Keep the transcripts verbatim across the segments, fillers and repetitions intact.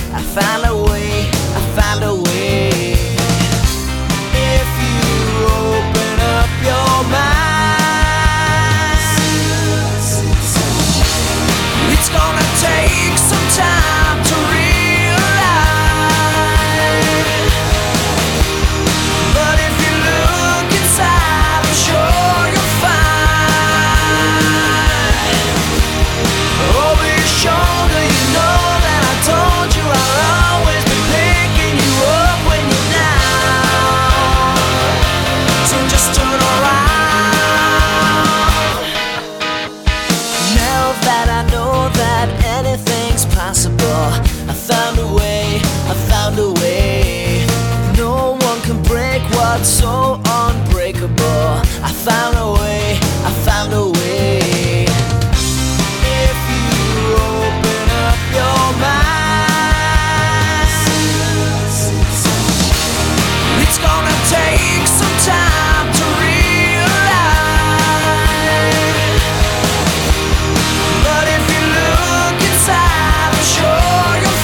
I found a way, I found a way. If you open up your mind, it's gonna take some time to realize. But if you look inside, I'm sure you'll find. Over your shoulder, you know that I told you I'll always be picking you up when you're down. So just turn around. Now that I know that anything's possible, I found a way, I found a way. No one can break what's so unbreakable. I found a way, I found a way. If you open up your mind, it's gonna take some time to realize. But if you look inside, I'm sure you'll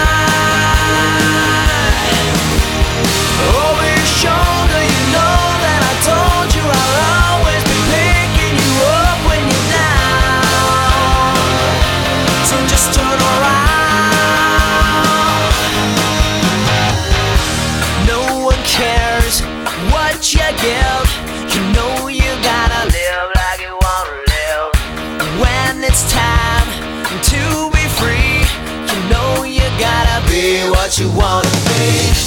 find. Over your shoulder, you know that I told you I'll always be picking you up when you're down. So just turn around. No one cares what you give. You know you gotta live like you wanna live. When it's time to be free, you know you gotta be what you wanna be.